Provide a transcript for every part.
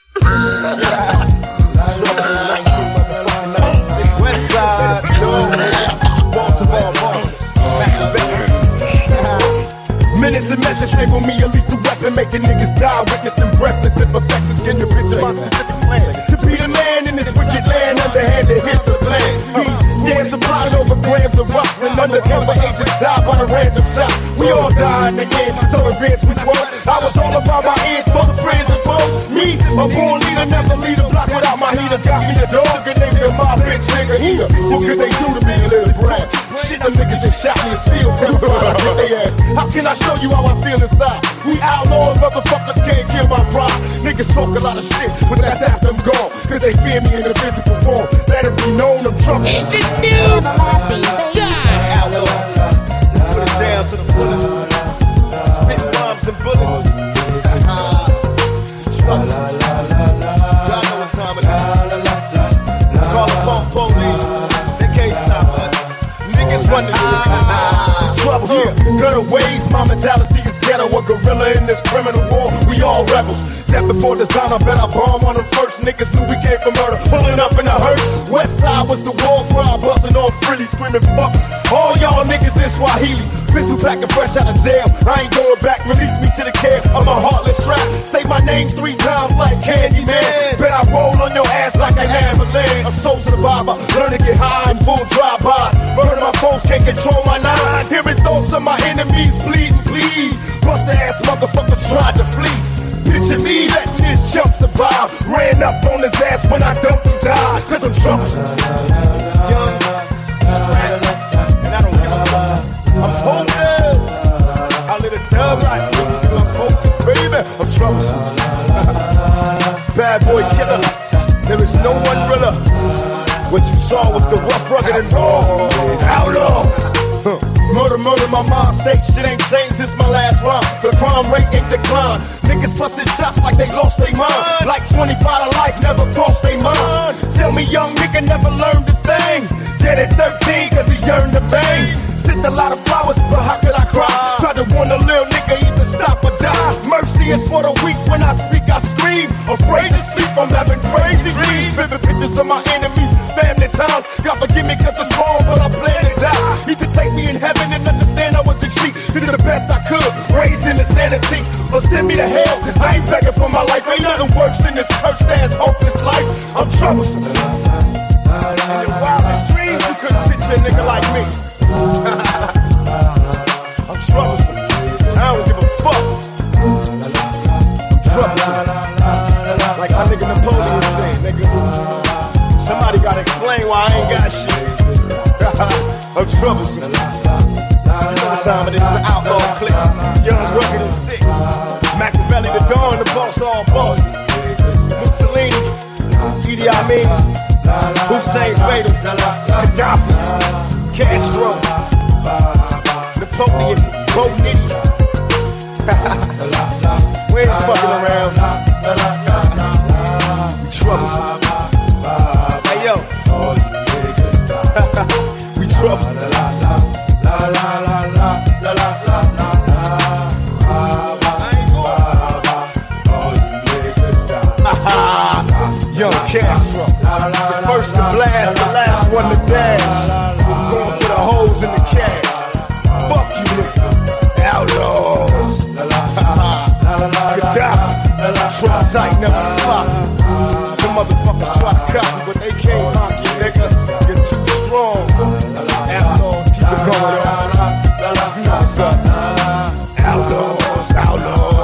West side, boss of all bosses. Menace and methods label me a lethal weapon, making niggas die, witnessing breathless imperfections. Can you picture my specific plan? To be the man in this wicked land, underhanded hits a plan. These scams are plotted over grams of rocks, and undercover agents die by a random shot. We all die in the end, so advance we swore. I was all about my ends, fuck friends and foes. Me, a born leader, never lead a block without my heater. Got me a dog and named him my bitch nigga here. What could they do to me, little brat? Shit, them niggas just shot me and still terrified. Get their ass. How can I show you how I feel inside? We outlaws, motherfuckers can't kill my pride. Niggas talk a lot of shit, but that's after I'm gone. Cause they fear me in a physical form. Let it be known I'm trouble. It's the new everlasting baby. Outlaws, put it down to the fullest. Spit bombs and bullets. Y'all know what time it is. Call the phone police. They can't stop us. Niggas running trouble here. Gutter ways, my mentality is ghetto. A gorilla in this criminal war. We all rebels. Death before design, I bet I bomb on them first. Niggas knew we came from murder. Pulling up in a hearse. West side was the war cry. Busting on frilly, screaming fuck all y'all niggas in Swahili. Pistol packing fresh out of jail. I ain't going back. Release me to the care of my heartless trap. Say my name 3 times like Candyman. Bet I roll on your ass like an avalanche. A soul survivor. Learn to get high and pull drive-bys. Murder my foes, can't control my nine. Hearing thoughts of my enemies bleeding, please. Bust the ass motherfuckers tried to flee. Picture me letting this chump survive. Ran up on his ass when I dumped him die. Cause I'm troublesome. Young, strapped, and I don't give a fuck. I'm hopeless. I live a thug life. I'm focused, baby. I'm troublesome. Bad boy killer. There is no one realer. What you saw was the rough, rugged, and raw. Outlaw. Murder, my mind state. Shit ain't changed since my last rhyme. The crime rate ain't declined. Niggas busting shots like they lost their mind. Like 25 to life never crossed their mind. Tell me young nigga never learned a thing. Dead at 13 cause he yearned to bang. Sent a lot of flowers, but how could I cry? Tried to warn a little nigga either stop or die. Mercy is for the weak, when I speak I scream. Afraid to sleep, I'm having crazy dreams. Vivid pictures of my enemies, family times. God forgive me cause it's wrong, but I plan to die. Need to take me in heaven and understand I was a sheep. Did the best I could, raised in insanity. Or send me to hell cause I ain't begging for my life. Ain't nothing worse than this cursed ass hopeless life. I'm troublesome. In your wildest dreams you couldn't picture a nigga like me. I'm troublesome. I don't give a fuck. I'm troublesome. Like my nigga Napoleon was saying, nigga. Somebody gotta explain why I ain't got shit. I'm troublesome. You know what time it is, the outlaw clique. Young, rugged, and sick. Machiavelli, the Dawn, the boss, all bosses. Mussolini, Idi Amin, Hussein Fatal, Gaddafi, Castro, Napoleon, Bo Nitty. We ain't fucking around. We troublesome. Hey yo. We troublesome. Young Castro, the first to blast, the last one to dash. Going for the hoes in the cash. Fuck you niggas, outlaws. Gaddafi, Trump tight, never slop. The motherfuckers try to copy, but they can't mock you, niggas. You're too strong. Outlaws, keep it going on. You know what's up. Outlaws, outlaws.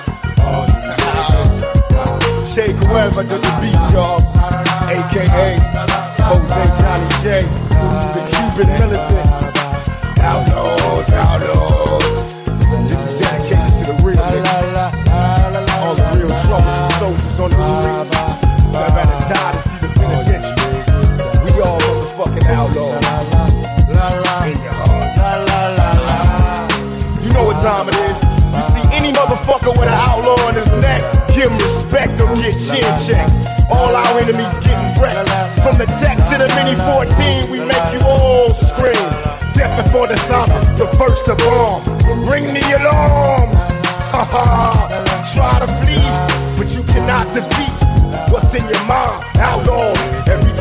Che Guevara to the beat, y'all. AKA Jose Johnny J. The Cuban militant. Outlaws, outlaws. This is dedicated to the real niggas. All the real troublesome soldiers on the streets that rather die to see the penitentiary. We all motherfucking outlaws. In your heart. You know what time it is. You see any motherfucker with an outlaw on his neck, give him respect or get chin checked. All our enemies getting wrecked. From the tech to the Mini 14, we make you all scream. Death before dishonor, the first to bomb. Ring the alarm. Try to flee, but you cannot defeat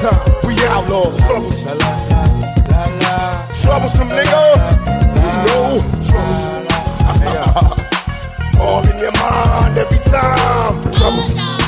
time, we outlaws, troublesome. Troublesome nigga, you know, troublesome. All in your mind every time, troublesome.